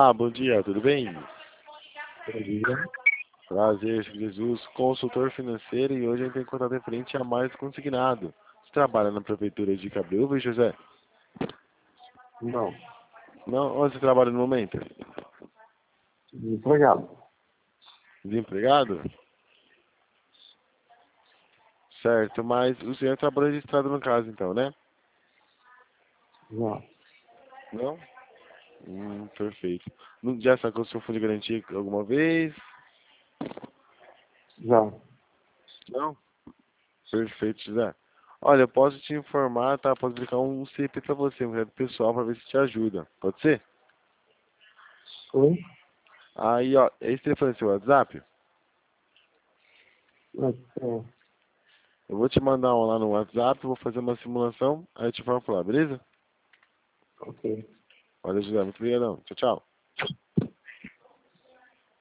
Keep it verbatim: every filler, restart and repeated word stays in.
Olá, bom dia, tudo bem? Bom dia. Prazer, Jesus, consultor financeiro, e hoje a gente tem contato referente a mais consignado. Você trabalha na prefeitura de Cabreúva, José? Não. Não? Onde você trabalha no momento? Desempregado. Desempregado? Certo, mas o senhor trabalha registrado no caso, então, né? Não. Não? Hum, perfeito. Não- Já sacou seu fundo de garantia alguma vez? Já. Não? Perfeito, José. Olha, eu posso te informar, tá? Posso explicar um C P pra você, um crédito pessoal, pra ver se te ajuda. Pode ser? Oi? Aí, ó, esse telefone é seu WhatsApp? É, é, Eu vou te mandar um lá no WhatsApp, vou fazer uma simulação, aí eu te falo por lá, beleza? ok. Olha, José, muito obrigado. Tchau, tchau.